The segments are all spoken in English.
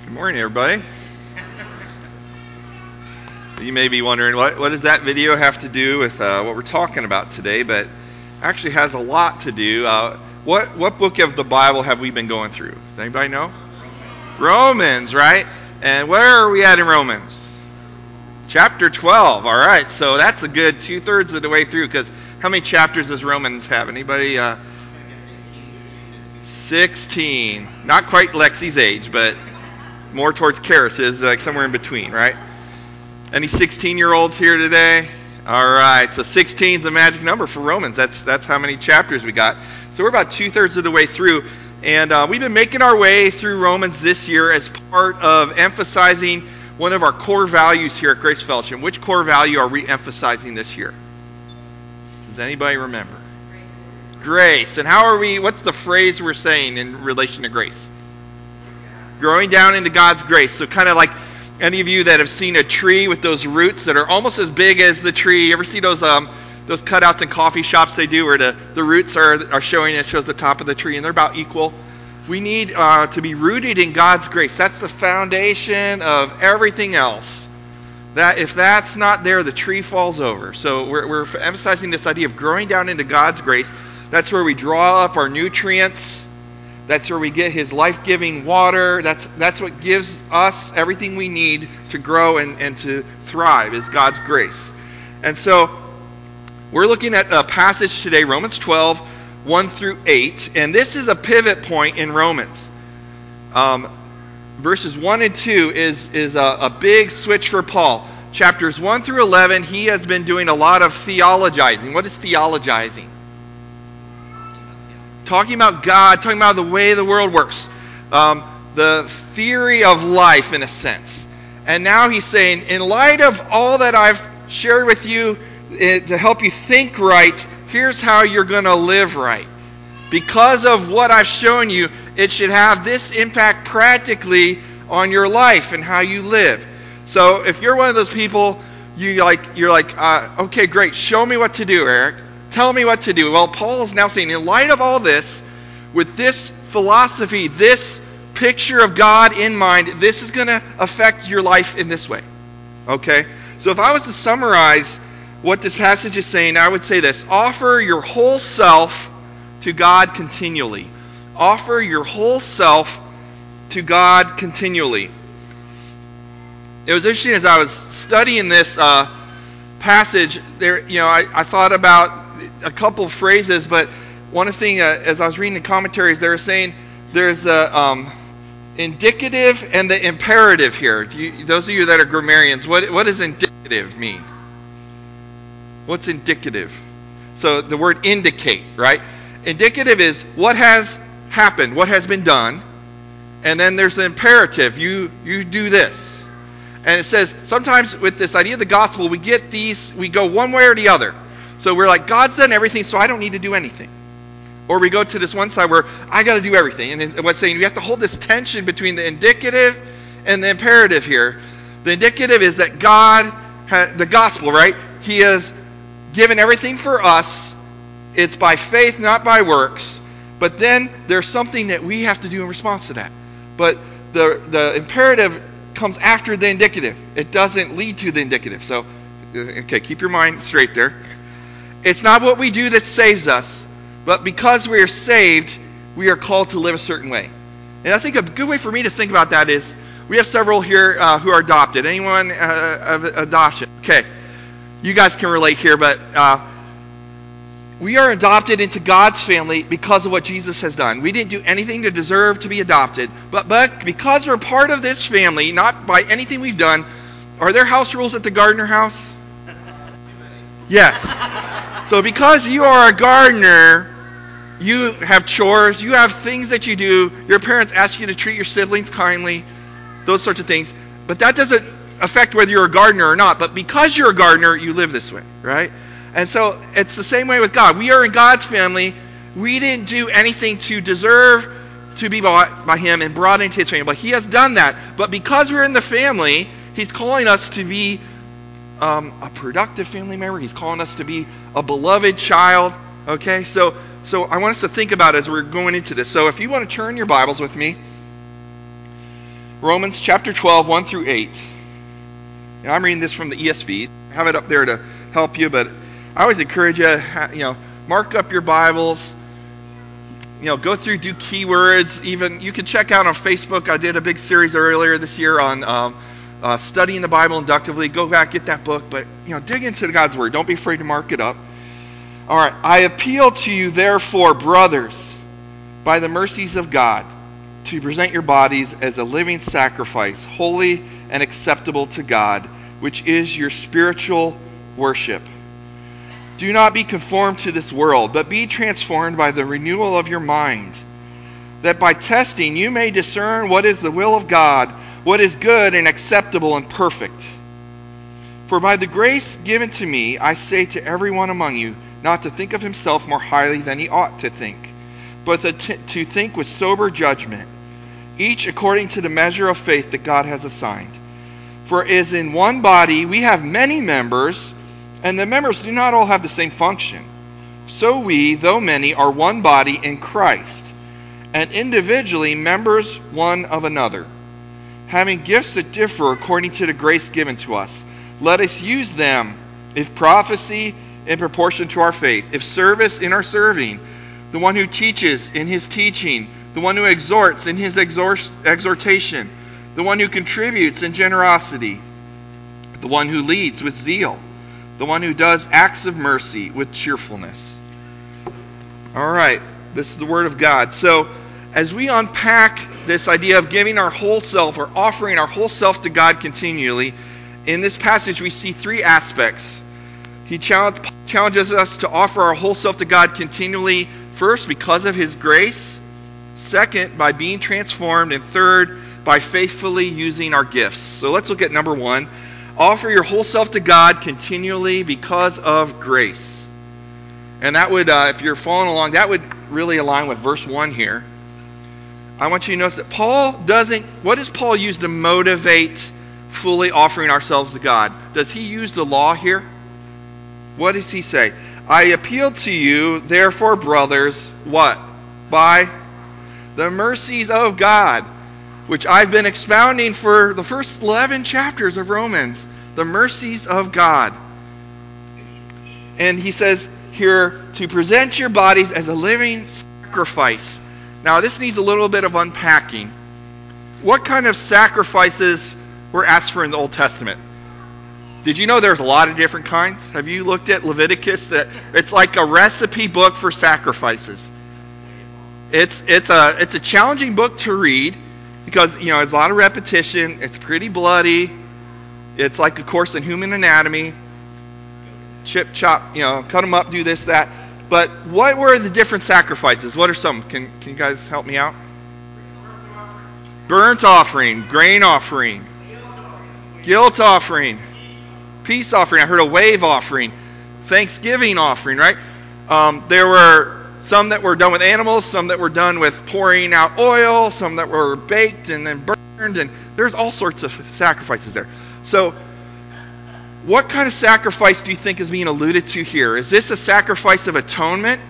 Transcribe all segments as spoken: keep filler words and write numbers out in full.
Good morning, everybody. You may be wondering, what, what does that video have to do with uh, what we're talking about today? But actually has a lot to do. Uh, what what book of the Bible have we been going through? Does anybody know? Romans, Romans, right? And where are we at in Romans? Chapter twelve. All right, so that's a good two-thirds of the way through, because how many chapters does Romans have? Anybody? Uh, sixteen. Not quite Lexi's age, but more towards Karis's, like somewhere in between, right? Any sixteen-year-olds here today? All right, so sixteen is the magic number for Romans. That's that's how many chapters we got. So we're about two-thirds of the way through, and uh, we've been making our way through Romans this year as part of emphasizing one of our core values here at Grace Fellowship. Which core value are we emphasizing this year? Does anybody remember? Grace. Grace. And how are we, what's the phrase we're saying in relation to grace? Growing down into God's grace. So kind of like any of you that have seen a tree with those roots that are almost as big as the tree. You ever see those um those cutouts in coffee shops they do where the, the roots are, are showing, it shows the top of the tree and they're about equal. We need uh, to be rooted in God's grace. That's the foundation of everything else. That if that's not there, the tree falls over. So we're, we're emphasizing this idea of growing down into God's grace. That's where we draw up our nutrients. That's where we get His life-giving water. That's that's what gives us everything we need to grow and, and to thrive, is God's grace. And so we're looking at a passage today, Romans twelve, one through eight. And this is a pivot point in Romans. Um, verses one and two is, is a, a big switch for Paul. Chapters one through eleven, he has been doing a lot of theologizing. What is theologizing? Talking about God, talking about the way the world works, um, the theory of life in a sense. And now he's saying, in light of all that I've shared with you it, to help you think right, here's how you're going to live right. Because of what I've shown you, it should have this impact practically on your life and how you live. So if you're one of those people, you like, you're like, uh, okay, great, show me what to do, Eric. Tell me what to do. Well, Paul is now saying, in light of all this, with this philosophy, this picture of God in mind, this is going to affect your life in this way. Okay? So if I was to summarize what this passage is saying, I would say this: offer your whole self to God continually. Offer your whole self to God continually. It was interesting as I was studying this uh, passage, there, you know, I, I thought about a couple of phrases, but one thing, uh, as I was reading the commentaries, they were saying there's a um, indicative and the imperative here. Do you, those of you that are grammarians, what what does indicative mean? What's indicative? So the word indicate, right? Indicative is what has happened, what has been done, and then there's the imperative. You you do this. And it says sometimes with this idea of the gospel, we get these, we go one way or the other. So we're like, God's done everything, so I don't need to do anything. Or we go to this one side where I got to do everything. And what's saying, we have to hold this tension between the indicative and the imperative here. The indicative is that God, ha- the gospel, right? He has given everything for us. It's by faith, not by works. But then there's something that we have to do in response to that. But the the imperative comes after the indicative. It doesn't lead to the indicative. So, okay, keep your mind straight there. It's not what we do that saves us, but because we are saved, we are called to live a certain way. And I think a good way for me to think about that is, we have several here uh, who are adopted. Anyone uh, of adoption? Okay, you guys can relate here, but uh, we are adopted into God's family because of what Jesus has done. We didn't do anything to deserve to be adopted, but, but because we're part of this family, not by anything we've done. Are there house rules at the Gardner house? Yes. So because you are a gardener, you have chores, you have things that you do. Your parents ask you to treat your siblings kindly, those sorts of things. But that doesn't affect whether you're a gardener or not. But because you're a gardener, you live this way, right? And so it's the same way with God. We are in God's family. We didn't do anything to deserve to be bought by Him and brought into His family. But He has done that. But because we're in the family, He's calling us to be Um, a productive family member. He's calling us to be a beloved child. Okay, so so I want us to think about it as we're going into this. So if you want to turn your Bibles with me Romans chapter twelve, one through eight. Now, I'm reading this from the E S V. I have it up there to help you, but I always encourage you, you know, mark up your Bibles. You know, go through, do keywords. Even you can check out on Facebook. I did a big series earlier this year on um, uh, studying the Bible inductively. Go back, get that book, but you know, dig into God's Word. Don't be afraid to mark it up. All right. I appeal to you, therefore, brothers, by the mercies of God, to present your bodies as a living sacrifice, holy and acceptable to God, which is your spiritual worship. Do not be conformed to this world, but be transformed by the renewal of your mind, that by testing you may discern what is the will of God, what is good and acceptable and perfect. For by the grace given to me, I say to everyone among you, not to think of himself more highly than he ought to think, but to think with sober judgment, each according to the measure of faith that God has assigned. For as in one body we have many members, and the members do not all have the same function, so we, though many, are one body in Christ, and individually members one of another. Having gifts that differ according to the grace given to us, let us use them. If prophecy, in proportion to our faith. If service, in our serving. The one who teaches, in his teaching. The one who exhorts, in his exhort- exhortation. The one who contributes, in generosity. The one who leads, with zeal. The one who does acts of mercy, with cheerfulness. All right, this is the Word of God. So, as we unpack this idea of giving our whole self, or offering our whole self to God continually, in this passage we see three aspects. He challenge, challenges us to offer our whole self to God continually, first, because of His grace. Second, by being transformed. And third, by faithfully using our gifts. So let's look at number one. Offer your whole self to God continually because of grace. And that would, uh, if you're following along, that would really align with verse one here. I want you to notice that Paul doesn't, what does Paul use to motivate fully offering ourselves to God? Does he use the law here? What does he say? I appeal to you, therefore, brothers, what? By the mercies of God, which I've been expounding for the first eleven chapters of Romans. The mercies of God. And he says here, to present your bodies as a living sacrifice. Now, this needs a little bit of unpacking. What kind of sacrifices were asked for in the Old Testament? Did you know there's a lot of different kinds? Have you looked at Leviticus? That it's like a recipe book for sacrifices. It's it's a it's a challenging book to read because, you know, it's a lot of repetition. It's pretty bloody. It's like a course in human anatomy. Chip, chop, you know, cut them up, do this, that. But what were the different sacrifices? What are some? Can can you guys help me out? Burnt offering, grain offering, guilt offering, peace offering. I heard a wave offering, thanksgiving offering, right? Um, there were some that were done with animals, some that were done with pouring out oil, some that were baked and then burned, and there's all sorts of sacrifices there. So, what kind of sacrifice do you think is being alluded to here? Is this a sacrifice of atonement?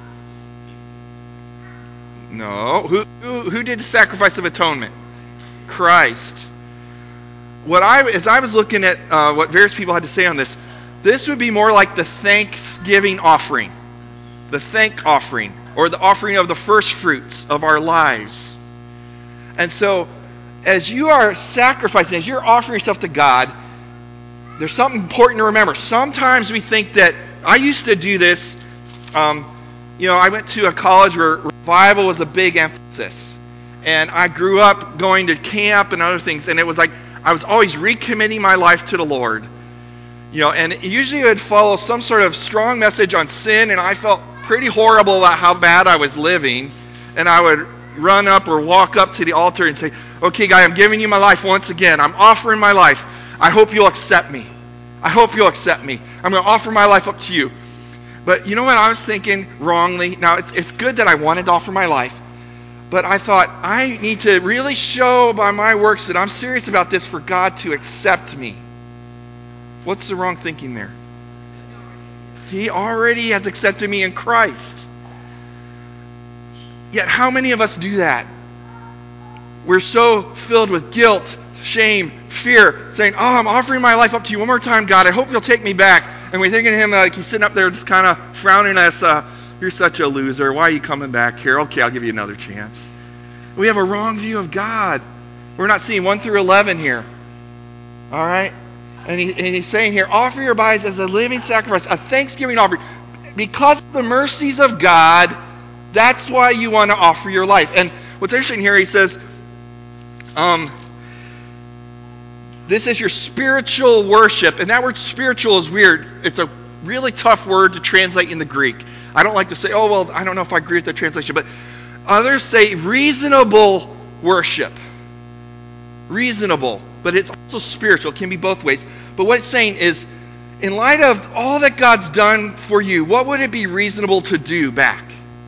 No. Who who, who did the sacrifice of atonement? Christ. What I as I was looking at uh, what various people had to say on this, this would be more like the thanksgiving offering, the thank offering, or the offering of the first fruits of our lives. And so, as you are sacrificing, as you're offering yourself to God, there's something important to remember. Sometimes we think that, I used to do this, um, you know, I went to a college where revival was a big emphasis. And I grew up going to camp and other things, and it was like, I was always recommitting my life to the Lord. You know, and usually it would follow some sort of strong message on sin, and I felt pretty horrible about how bad I was living. And I would run up or walk up to the altar and say, okay, God, I'm giving you my life once again. I'm offering my life. I hope you'll accept me. I hope you'll accept me. I'm going to offer my life up to you. But you know what I was thinking wrongly? Now, it's it's good that I wanted to offer my life, but I thought, I need to really show by my works that I'm serious about this for God to accept me. What's the wrong thinking there? He already has accepted me in Christ. Yet how many of us do that? we're so filled with guilt, shame, fear, saying, oh, I'm offering my life up to you one more time, God. I hope you'll take me back. And we're thinking of him like he's sitting up there just kind of frowning at us. Uh, You're such a loser. Why are you coming back here? Okay, I'll give you another chance. We have a wrong view of God. We're not seeing one through eleven here. All right? And, he, and he's saying here, offer your bodies as a living sacrifice, a thanksgiving offering. Because of the mercies of God, that's why you want to offer your life. And what's interesting here, he says, um, this is your spiritual worship. And that word spiritual is weird. It's a really tough word to translate in the Greek. I don't like to say, oh, well, I don't know if I agree with the translation. But others say reasonable worship. Reasonable. But it's also spiritual. It can be both ways. But what it's saying is, in light of all that God's done for you, what would it be reasonable to do back?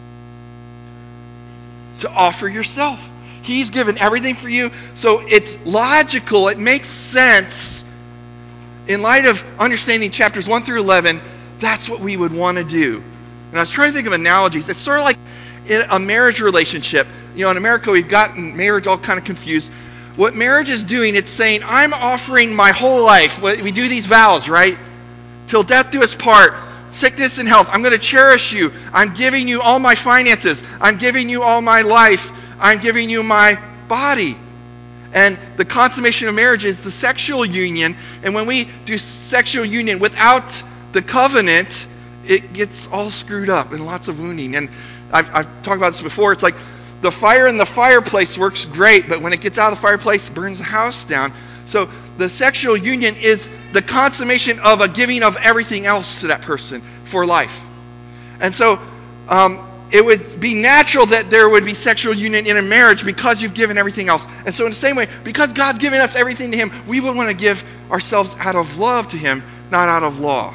To offer yourself. He's given everything for you. So it's logical. It makes sense. In light of understanding chapters one through eleven, that's what we would want to do. And I was trying to think of analogies. It's sort of like in a marriage relationship. You know, in America, we've gotten marriage all kind of confused. What marriage is doing, it's saying, I'm offering my whole life. We do these vows, right? Till death do us part. Sickness and health. I'm going to cherish you. I'm giving you all my finances. I'm giving you all my life. I'm giving you my body. And the consummation of marriage is the sexual union. And when we do sexual union without the covenant, it gets all screwed up and lots of wounding. And I've, I've talked about this before. It's like the fire in the fireplace works great, but when it gets out of the fireplace, it burns the house down. So the sexual union is the consummation of a giving of everything else to that person for life. And so um, it would be natural that there would be sexual union in a marriage because you've given everything else. And so in the same way, because God's given us everything to him, we would want to give ourselves out of love to him, not out of law.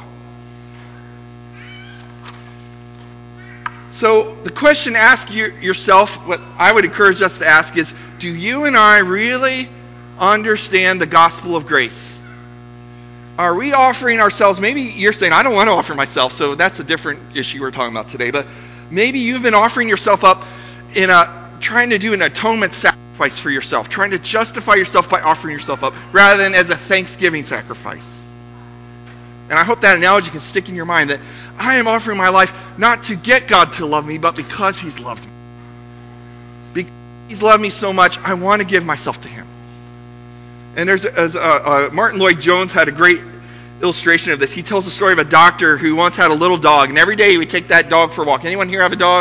So the question to ask you, yourself, what I would encourage us to ask is, do you and I really understand the gospel of grace? Are we offering ourselves? Maybe you're saying, I don't want to offer myself, so that's a different issue we're talking about today. But maybe you've been offering yourself up in a trying to do an atonement sacrifice for yourself, trying to justify yourself by offering yourself up, rather than as a thanksgiving sacrifice. And I hope that analogy can stick in your mind, that I am offering my life not to get God to love me, but because he's loved me. Because he's loved me so much, I want to give myself to him. And there's as uh, uh, Martin Lloyd-Jones had a great illustration of this. He tells the story of a doctor who once had a little dog, and every day he would take that dog for a walk. Anyone here have a dog?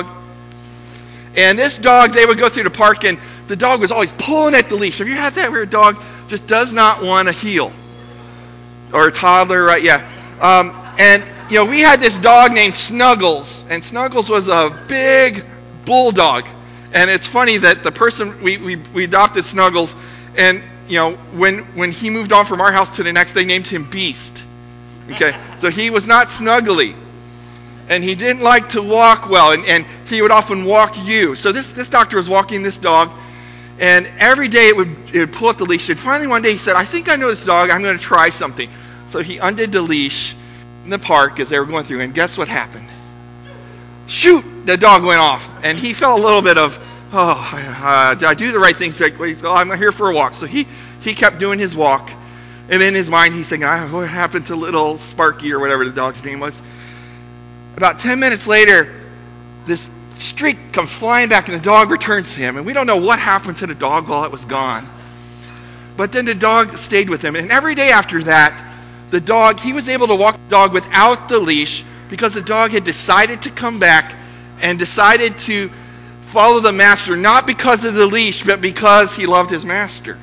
And this dog, they would go through the park, and the dog was always pulling at the leash. Have you had that where a dog just does not want to heel? Or a toddler, right? Yeah. Um, and, you know, we had this dog named Snuggles, and Snuggles was a big bulldog. And it's funny that the person, we, we, we adopted Snuggles, and, you know, when, when he moved on from our house to the next, they named him Beast. Okay? So he was not snuggly. And he didn't like to walk well, and, and he would often walk you. So this, this doctor was walking this dog, and every day it would, it would pull at the leash. And finally one day he said, I think I know this dog. I'm going to try something. So he undid the leash in the park as they were going through, and guess what happened? Shoot! The dog went off, and he felt a little bit of, oh, uh, did I do the right thing? So I'm here for a walk. So he, he kept doing his walk, and in his mind he's thinking, oh, what happened to little Sparky or whatever the dog's name was? About ten minutes later, this streak comes flying back, and the dog returns to him, and we don't know what happened to the dog while it was gone. But then the dog stayed with him, and every day after that, the dog, he was able to walk the dog without the leash because the dog had decided to come back and decided to follow the master, not because of the leash, but because he loved his master.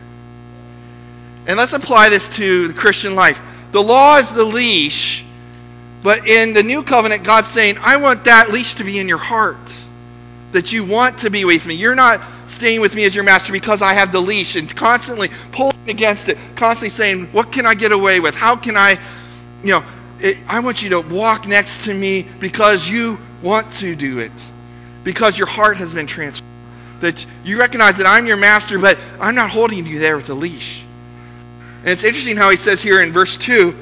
And let's apply this to the Christian life. The law is the leash, but in the new covenant, God's saying, I want that leash to be in your heart, that you want to be with me. You're not staying with me as your master because I have the leash, and constantly pulling against it, constantly saying, what can I get away with? How can I, you know, it, I want you to walk next to me because you want to do it, because your heart has been transformed. That you recognize that I'm your master, but I'm not holding you there with a leash. And it's interesting how he says here in verse two,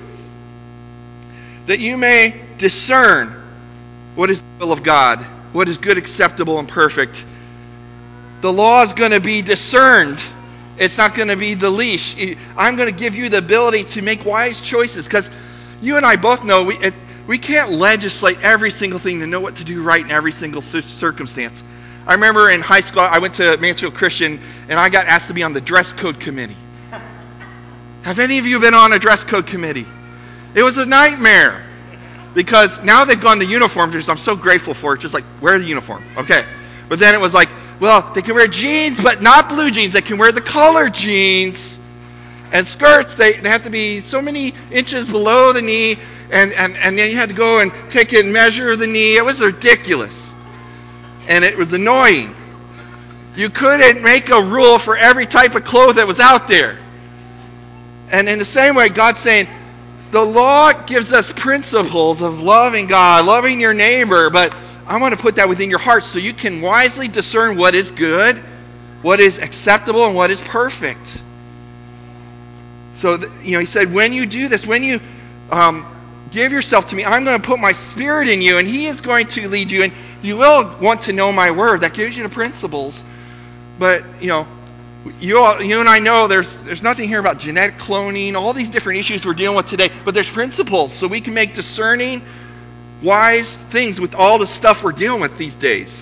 that you may discern what is the will of God, what is good, acceptable, and perfect. The law is going to be discerned. It's not going to be the leash. I'm going to give you the ability to make wise choices, because you and I both know we it, we can't legislate every single thing to know what to do right in every single circumstance. I remember in high school, I went to Mansfield Christian, and I got asked to be on the dress code committee. Have any of you been on a dress code committee? It was a nightmare, because now they've gone to uniforms, which I'm so grateful for. It's just like, wear the uniform. Okay. But then it was like, well, they can wear jeans, but not blue jeans. They can wear the colored jeans. And skirts, they, they have to be so many inches below the knee. And, and, and then you had to go and take it and measure the knee. It was ridiculous. And it was annoying. You couldn't make a rule for every type of clothes that was out there. And in the same way, God's saying, the law gives us principles of loving God, loving your neighbor, but I want to put that within your heart so you can wisely discern what is good, what is acceptable, and what is perfect. So, you know, he said, when you do this, when you um, give yourself to me, I'm going to put my Spirit in you, and he is going to lead you, and you will want to know my word. That gives you the principles. But, you know, you all, you and I know there's there's nothing here about genetic cloning, all these different issues we're dealing with today, but there's principles, so we can make discerning, wise things with all the stuff we're dealing with these days.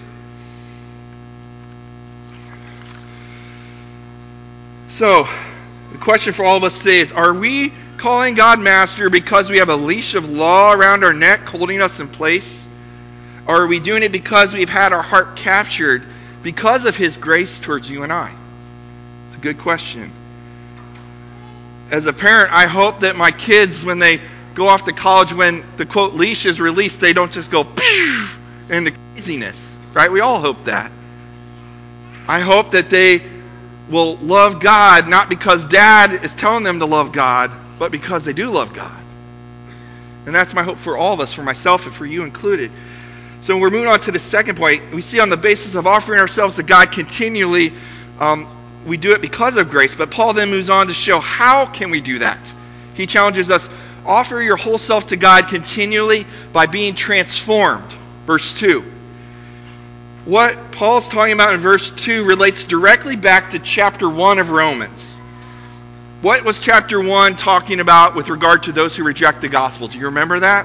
So, the question for all of us today is, are we calling God Master because we have a leash of law around our neck holding us in place? Or are we doing it because we've had our heart captured because of his grace towards you and I? It's a good question. As a parent, I hope that my kids, when they go off to college, when the quote leash is released, they don't just go into craziness, right? We all hope that. I hope that they will love God not because Dad is telling them to love God, but because they do love God. And that's my hope for all of us, for myself and for you included. So we're moving on to the second point. We see on the basis of offering ourselves to God continually, um, we do it because of grace. But Paul then moves on to show how can we do that. He challenges us, offer your whole self to God continually by being transformed. Verse two. What Paul's talking about in verse two relates directly back to chapter one of Romans. What was chapter one talking about with regard to those who reject the gospel? Do you remember that?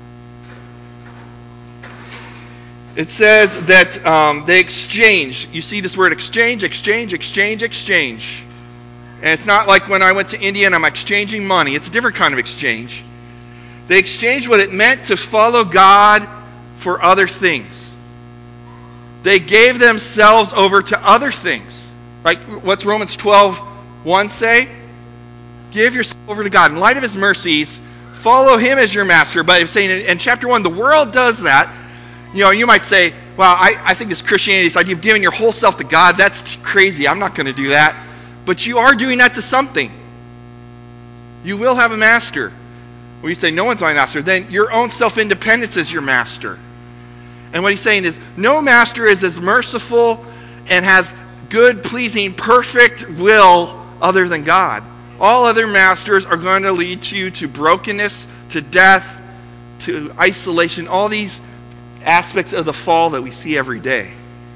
It says that um, they exchange. You see this word exchange, exchange, exchange, exchange. And it's not like when I went to India and I'm exchanging money. It's a different kind of exchange. They exchanged what it meant to follow God for other things. They gave themselves over to other things. Like what's Romans twelve one say? Give yourself over to God. In light of his mercies, follow him as your master. But it's saying in, in chapter one, the world does that. You know, you might say, well, I, I think this Christianity is like you've given your whole self to God. That's crazy. I'm not going to do that. But you are doing that to something. You will have a master. When you say no one's my master, then your own self-independence is your master. And what he's saying is, no master is as merciful and has good, pleasing, perfect will other than God. All other masters are going to lead you to brokenness, to death, to isolation, all these aspects of the fall that we see every day.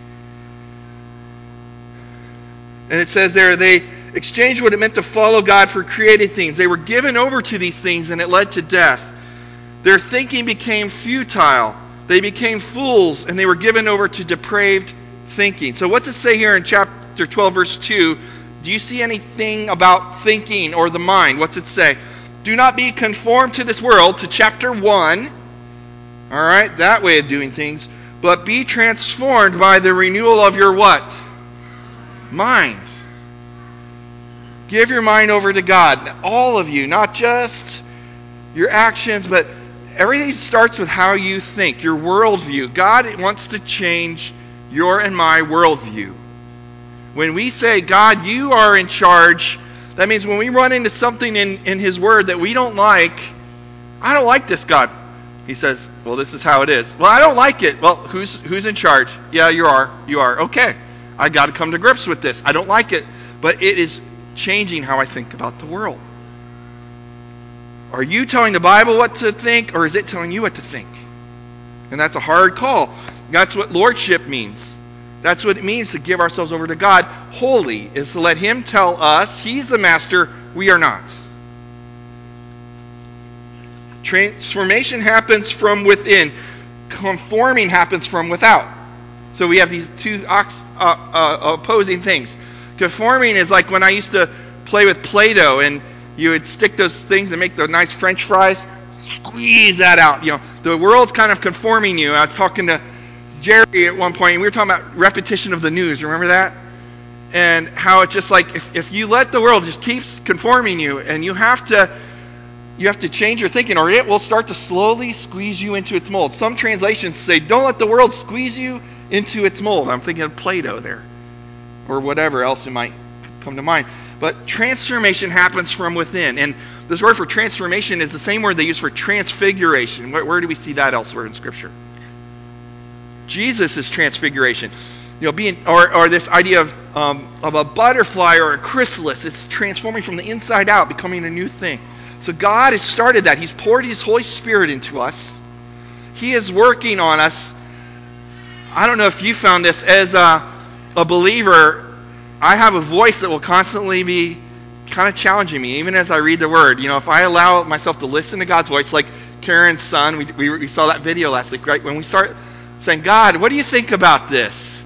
And it says there, they exchanged what it meant to follow God for created things. They were given over to these things and it led to death. Their thinking became futile. They became fools and they were given over to depraved thinking. So what's it say here in chapter twelve, verse two? Do you see anything about thinking or the mind? What's it say? Do not be conformed to this world, to chapter one. All right, that way of doing things. But be transformed by the renewal of your what? Mind. Give your mind over to God. All of you, not just your actions, but everything starts with how you think, your worldview. God wants to change your and my worldview. When we say, God, you are in charge, that means when we run into something in, in his word that we don't like, I don't like this, God. He says, well, this is how it is. Well, I don't like it. Well, who's who's in charge? Yeah, you are. You are. Okay. I got to come to grips with this. I don't like it. But it is changing how I think about the world. Are you telling the Bible what to think, or is it telling you what to think? And that's a hard call. That's what lordship means. That's what it means to give ourselves over to God wholly, is to let him tell us he's the master, we are not. Transformation happens from within. Conforming happens from without. So we have these two uh, uh, opposing things. Conforming is like when I used to play with Play-Doh, and you would stick those things and make the nice French fries, squeeze that out. You know, the world's kind of conforming you. I was talking to Jerry at one point, and we were talking about repetition of the news. Remember that? And how it's just like if, if you let the world just keeps conforming you, and you have to you have to change your thinking, or it will start to slowly squeeze you into its mold. Some translations say, don't let the world squeeze you into its mold. I'm thinking of Play-Doh there, or whatever else it might come to mind. But transformation happens from within. And this word for transformation is the same word they use for transfiguration. Where, where do we see that elsewhere in Scripture? Jesus is transfiguration. You know, being or, or this idea of um, of a butterfly or a chrysalis. It's transforming from the inside out, becoming a new thing. So God has started that. He's poured his Holy Spirit into us. He is working on us. I don't know if you found this. As a, a believer, I have a voice that will constantly be kind of challenging me, even as I read the Word. You know, if I allow myself to listen to God's voice, like Karen's son, we, we, we saw that video last week, right? When we start saying, God, what do you think about this?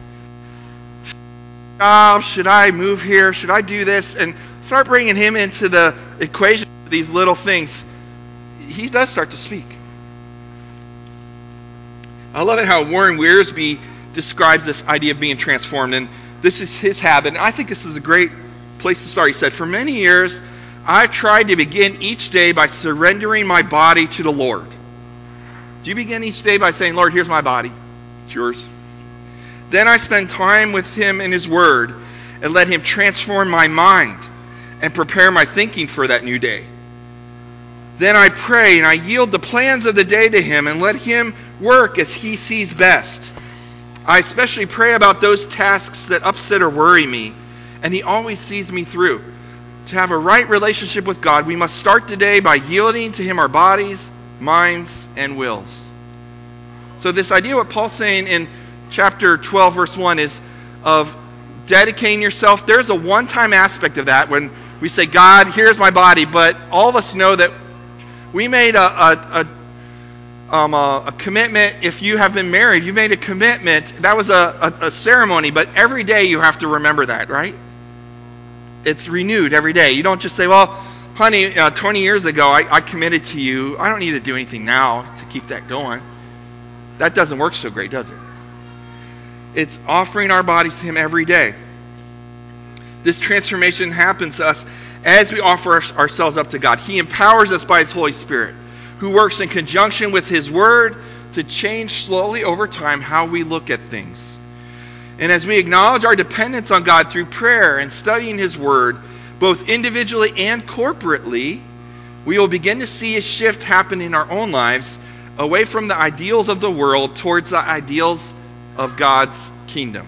Oh, should I move here? Should I do this? And start bringing him into the equation of these little things. He does start to speak. I love it how Warren Wiersbe describes this idea of being transformed, and this is his habit, and I think this is a great place to start. He said, for many years, I've tried to begin each day by surrendering my body to the Lord. Do you begin each day by saying, Lord, here's my body. It's yours. Then I spend time with him in his word and let him transform my mind and prepare my thinking for that new day. Then I pray and I yield the plans of the day to him and let him work as he sees best. I especially pray about those tasks that upset or worry me, and he always sees me through. To have a right relationship with God, we must start today by yielding to him our bodies, minds, and wills. So this idea, what Paul's saying in chapter twelve, verse one, is of dedicating yourself. There's a one-time aspect of that when we say, God, here's my body, but all of us know that we made a, a, a, um, a, a commitment. If you have been married, you made a commitment. That was a, a, a ceremony, but every day you have to remember that, right? It's renewed every day. You don't just say, well, honey, uh, twenty years ago, I, I committed to you. I don't need to do anything now to keep that going. That doesn't work so great, does it? It's offering our bodies to him every day. This transformation happens to us as we offer our, ourselves up to God. He empowers us by his Holy Spirit, who works in conjunction with his word to change slowly over time how we look at things. And as we acknowledge our dependence on God through prayer and studying his word, both individually and corporately, we will begin to see a shift happen in our own lives away from the ideals of the world towards the ideals of God's kingdom.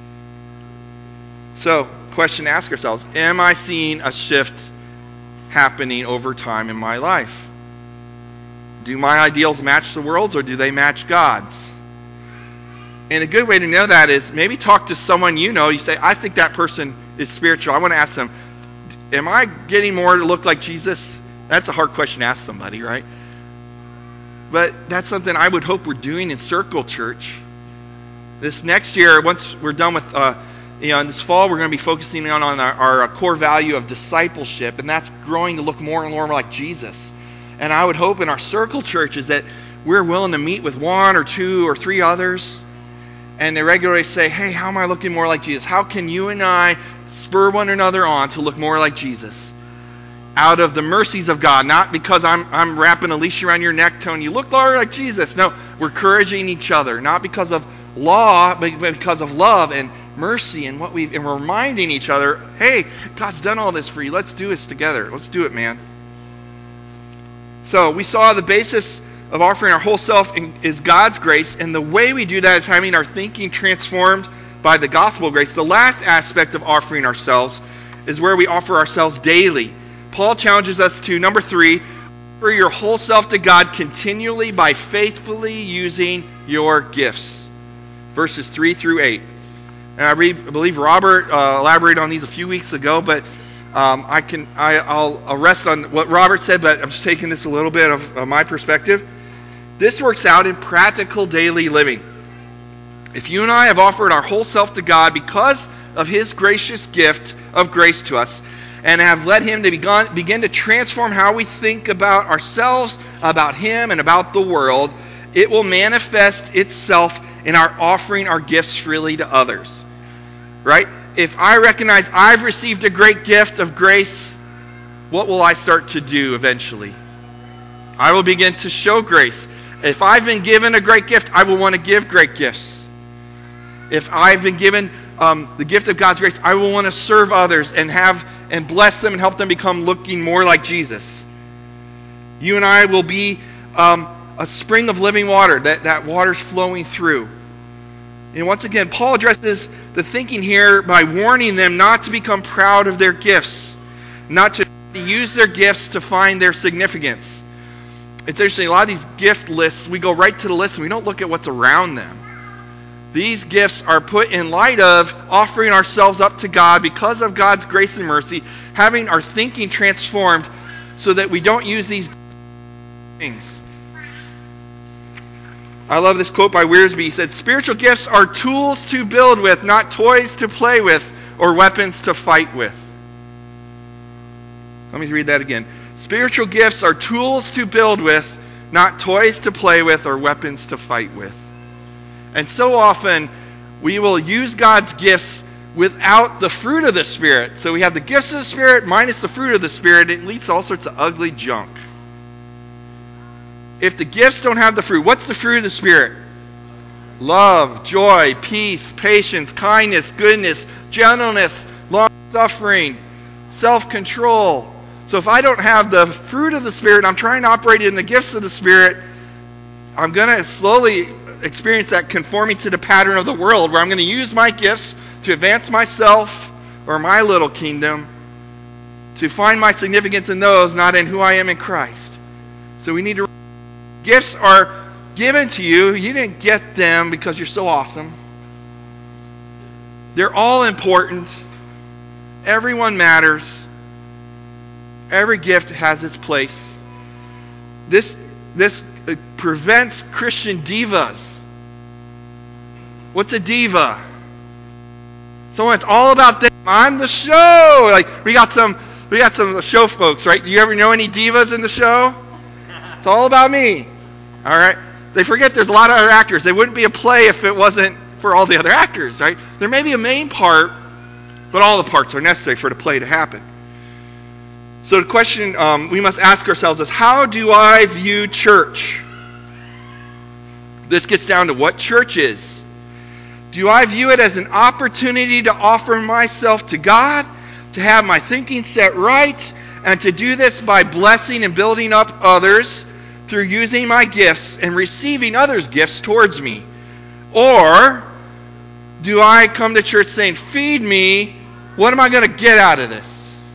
So, question to ask ourselves, am I seeing a shift happening over time in my life? Do my ideals match the world's, or do they match God's? And a good way to know that is maybe talk to someone you know. You say, I think that person is spiritual. I want to ask them, am I getting more to look like Jesus? That's a hard question to ask somebody, right? But that's something I would hope we're doing in Circle Church. This next year, once we're done with, uh, you know, in this fall, we're going to be focusing on, on our, our core value of discipleship, and that's growing to look more and more like Jesus. And I would hope in our Circle Churches that we're willing to meet with one or two or three others, and they regularly say, hey, how am I looking more like Jesus? How can you and I spur one another on to look more like Jesus? Out of the mercies of God, not because I'm I'm wrapping a leash around your neck telling you, look more like Jesus. No, we're encouraging each other, not because of law, but because of love and mercy and what we've, and we're reminding each other, hey, God's done all this for you. Let's do this together. Let's do it, man. So we saw the basis of offering our whole self in, is God's grace, and the way we do that is having our thinking transformed by the gospel grace. The last aspect of offering ourselves is where we offer ourselves daily. Paul challenges us to, number three, offer your whole self to God continually by faithfully using your gifts. Verses three through eight. And I, read, I believe Robert uh, elaborated on these a few weeks ago, but um, I can, I, I'll, I'll rest on what Robert said, but I'm just taking this a little bit of, of my perspective. This works out in practical daily living. If you and I have offered our whole self to God because of His gracious gift of grace to us, and have led Him to begin, begin to transform how we think about ourselves, about Him, and about the world, it will manifest itself in our offering our gifts freely to others. Right? If I recognize I've received a great gift of grace, what will I start to do eventually? I will begin to show grace. If I've been given a great gift, I will want to give great gifts. If I've been given um, the gift of God's grace, I will want to serve others and have and bless them and help them become looking more like Jesus. You and I will be um, a spring of living water, that, that water's flowing through. And once again, Paul addresses the thinking here by warning them not to become proud of their gifts, not to use their gifts to find their significance. It's interesting, a lot of these gift lists, we go right to the list and we don't look at what's around them. These gifts are put in light of offering ourselves up to God because of God's grace and mercy, having our thinking transformed so that we don't use these things. I love this quote by Wiersbe. He said, "Spiritual gifts are tools to build with, not toys to play with or weapons to fight with." Let me read that again. Spiritual gifts are tools to build with, not toys to play with or weapons to fight with. And so often, we will use God's gifts without the fruit of the Spirit. So we have the gifts of the Spirit minus the fruit of the Spirit. It leads to all sorts of ugly junk. If the gifts don't have the fruit, what's the fruit of the Spirit? Love, joy, peace, patience, kindness, goodness, gentleness, long-suffering, self-control. So if I don't have the fruit of the Spirit, I'm trying to operate in the gifts of the Spirit, I'm going to slowly experience that conforming to the pattern of the world, where I'm going to use my gifts to advance myself or my little kingdom, to find my significance in those, not in who I am in Christ. So we need to... Gifts are given to you. You didn't get them because you're so awesome. They're all important. Everyone matters. Every gift has its place. This, this prevents Christian divas. What's a diva? Someone that's all about them. I'm the show. Like we got some, we got some show folks, right? Do you ever know any divas in the show? It's all about me. All right. They forget there's a lot of other actors. There wouldn't be a play if it wasn't for all the other actors, right? There may be a main part, but all the parts are necessary for the play to happen. So the question um, we must ask ourselves is, how do I view church? This gets down to what church is. Do I view it as an opportunity to offer myself to God, to have my thinking set right, and to do this by blessing and building up others through using my gifts and receiving others' gifts towards me? Or do I come to church saying, feed me, what am I going to get out of this?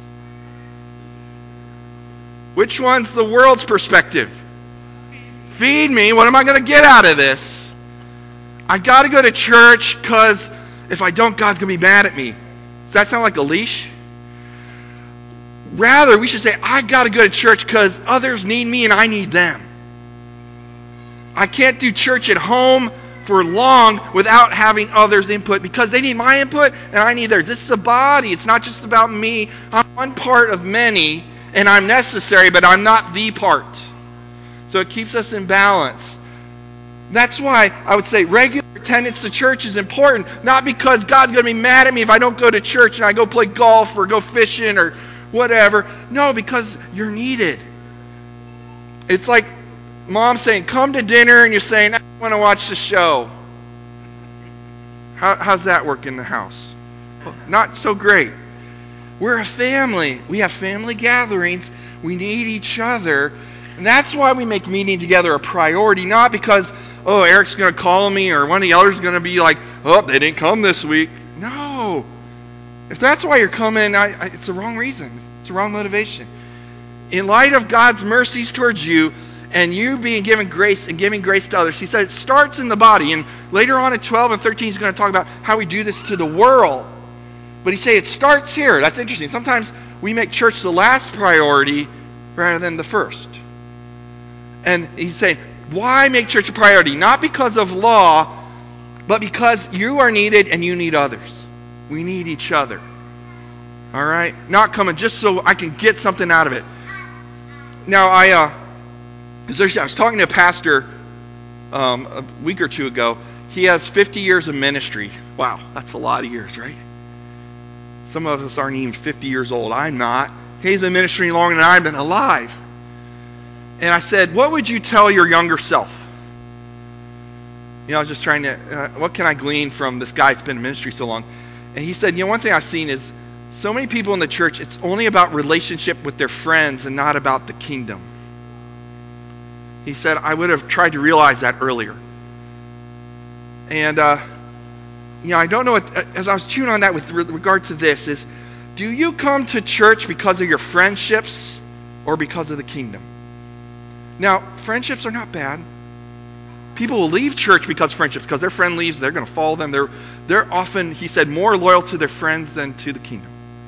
Which one's the world's perspective? Feed me, what am I going to get out of this? I got to go to church because if I don't, God's going to be mad at me. Does that sound like a leash? Rather, we should say, I got to go to church because others need me and I need them. I can't do church at home for long without having others' input because they need my input and I need theirs. This is a body. It's not just about me. I'm one part of many and I'm necessary, but I'm not the part. So it keeps us in balance. That's why I would say regular attendance to church is important, not because God's going to be mad at me if I don't go to church and I go play golf or go fishing or whatever. No, because you're needed. It's like mom saying, come to dinner, and you're saying, I want to watch the show. How, how's that work in the house? Not so great. We're a family. We have family gatherings. We need each other. And that's why we make meeting together a priority, not because, oh, Eric's going to call me or one of the elders is going to be like, oh, they didn't come this week. No. If that's why you're coming, I, I, it's the wrong reason. It's the wrong motivation. In light of God's mercies towards you, and you being given grace and giving grace to others. He said it starts in the body. And later on at twelve and thirteen, he's going to talk about how we do this to the world. But he said it starts here. That's interesting. Sometimes we make church the last priority rather than the first. And he's saying, why make church a priority? Not because of law, but because you are needed and you need others. We need each other. All right? Not coming just so I can get something out of it. Now, I, uh, I was talking to a pastor um, a week or two ago. He has fifty years of ministry. Wow, that's a lot of years, right? Some of us aren't even fifty years old. I'm not. He's been ministering longer than I've been alive. And I said, what would you tell your younger self? You know, I was just trying to, uh, what can I glean from this guy that's been in ministry so long? And he said, you know, one thing I've seen is so many people in the church, it's only about relationship with their friends and not about the kingdom. He said, I would have tried to realize that earlier. And, uh, you know, I don't know, what, as I was chewing on that with regard to this, is do you come to church because of your friendships or because of the kingdom? Now, friendships are not bad. People will leave church because of friendships, because their friend leaves, they're going to follow them. They're, they're often, he said, more loyal to their friends than to the kingdom.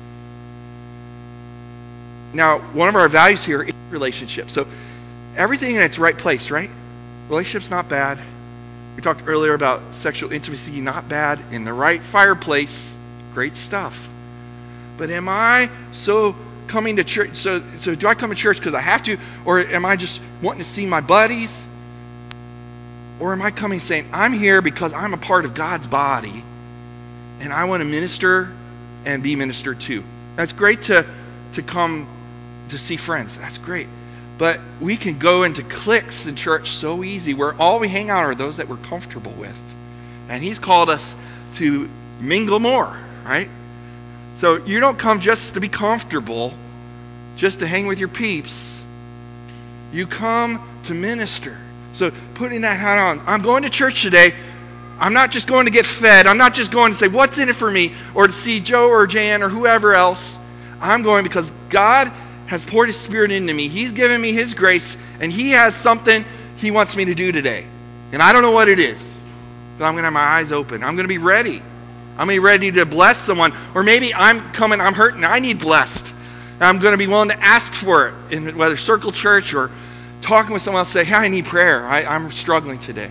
Now, one of our values here is relationship. So everything in its right place, right? Relationship's not bad. We talked earlier about sexual intimacy, not bad. In the right fireplace, great stuff. But am I so coming to church? So, so do I come to church because I have to? Or am I just wanting to see my buddies? Or am I coming saying, I'm here because I'm a part of God's body and I want to minister and be ministered to? That's great to, to come to see friends. That's great. But we can go into cliques in church so easy where all we hang out are those that we're comfortable with. And he's called us to mingle more, right? So you don't come just to be comfortable, just to hang with your peeps. You come to minister. So putting that hat on, I'm going to church today. I'm not just going to get fed. I'm not just going to say, what's in it for me? Or to see Joe or Jan or whoever else. I'm going because God has poured His Spirit into me. He's given me His grace, and He has something He wants me to do today. And I don't know what it is, but I'm going to have my eyes open. I'm going to be ready. I'm going to be ready to bless someone. Or maybe I'm coming, I'm hurting, I need blessed. And I'm going to be willing to ask for it, in whether Circle Church or talking with someone else, say, hey, I need prayer. I, I'm struggling today.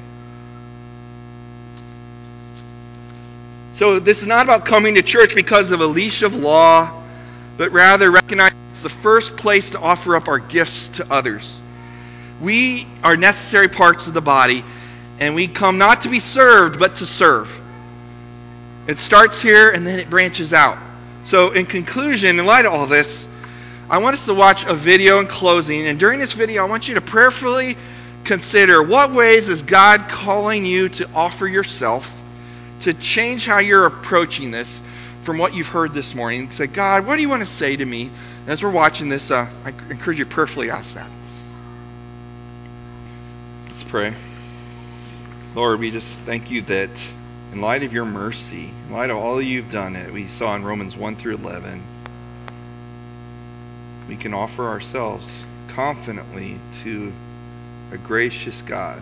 So this is not about coming to church because of a leash of law, but rather recognize it's the first place to offer up our gifts to others. We are necessary parts of the body, and we come not to be served, but to serve. It starts here, and then it branches out. So in conclusion, in light of all this, I want us to watch a video in closing. And during this video, I want you to prayerfully consider what ways is God calling you to offer yourself to change how you're approaching this from what you've heard this morning. Say, God, what do you want to say to me? And as we're watching this, uh, I encourage you to prayerfully ask that. Let's pray. Lord, we just thank you that in light of your mercy, in light of all you've done, that we saw in Romans one through eleven, we can offer ourselves confidently to a gracious God.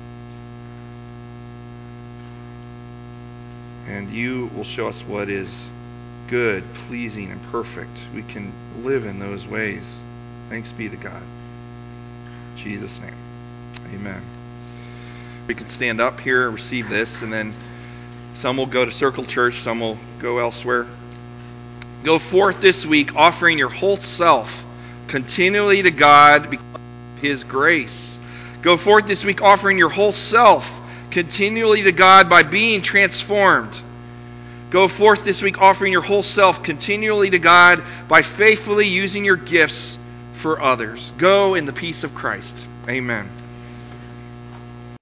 And you will show us what is good, pleasing, and perfect. We can live in those ways. Thanks be to God. In Jesus' name. Amen. We can stand up here, receive this, and then some will go to Circle Church, some will go elsewhere. Go forth this week offering your whole self continually to God because of His grace. Go forth this week offering your whole self continually to God by being transformed. Go forth this week offering your whole self continually to God by faithfully using your gifts for others. Go in the peace of Christ. Amen.